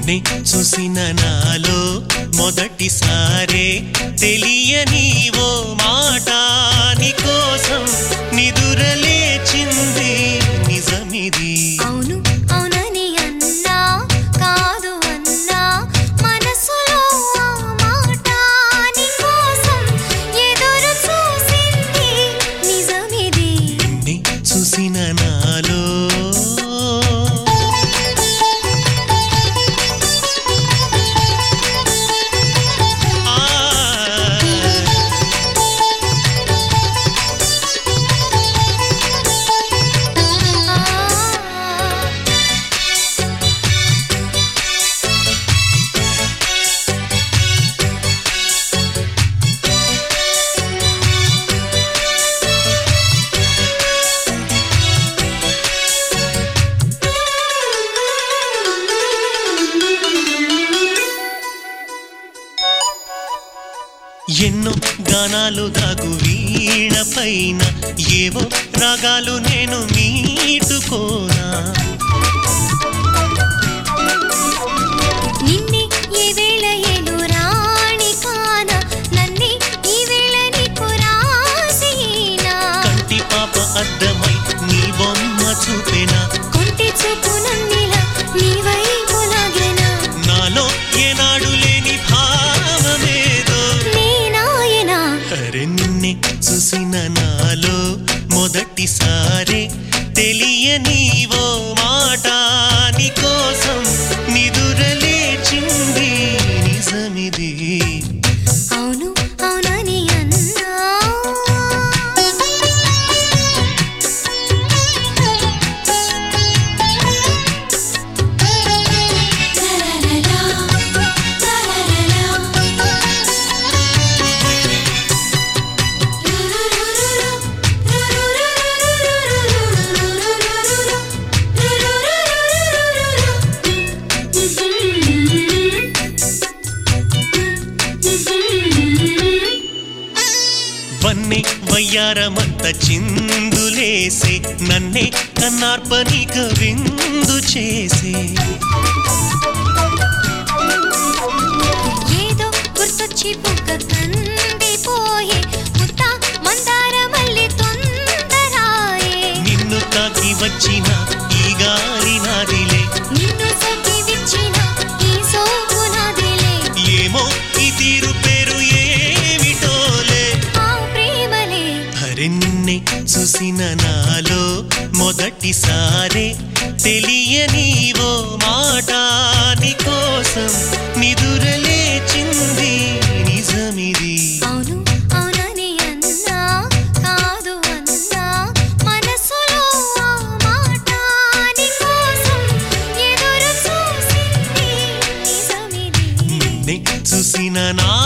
నిన్నే చూసిన నాలో మొదటిసారే తెలియని ఓ మాట నీకోసం నిదురలేచింది నిజమిది. అవును అవునని అన్నా కాదు అన్నా మనసులో ఆ మాట నీకోసం ఎదురు చూసింది నిజమిది. నిన్నే చూసిన నాలో ఎన్నో గానాలు దాగు వీణ పైన ఏవో రాగాలు నేను మీటుకోనా. నిన్నే ఏ వేళ ఏలు రాణి కాన నన్నే ఈ వేళ నీకు రాసినా. కంటి పాప అద్దమై నీ బొమ్మ చూపెనా. కొంటి చూపు నన్నిలా నీ వైపు లాగెనా. నాలో ఏనాడు లేని భావమేదో నేనాయనా అరే నిన్నే చూసిన నాలో మొదటిసారే తెలియని ఓ మాట నీకోసం నిదురలేచింది నిజమిది. అవును అవునని అన్నా వన్నే వయ్యారమంత చిందులేసే నన్నే కన్నార్పనిక విందు చేసే. ఏదో గుర్తొచ్చి బుగ్గ కందిపోయే ముద్ద మందార మల్లి తొందరాయే. నిన్ను తాకి వచ్చిన ఈ గాలి నాదిలే. నిన్ను సొక్కి విచ్చిన ఈ సోకు నాదిలే. ఏమో ఈ తీరు పేరు ఏమిటోలే. ఆ ప్రేమలే అరే నిన్నే చూసిన నాలో మొదటిసారే తెలియని ఓ మాట నీకోసం నిదురలేచింది నిజమిది. అవును అవునని అన్నా కాదు అన్నా మనసులో ఆ మాట నీకోసం ఎదురు చూసింది నిజమిది. నిన్నే చూసిన నా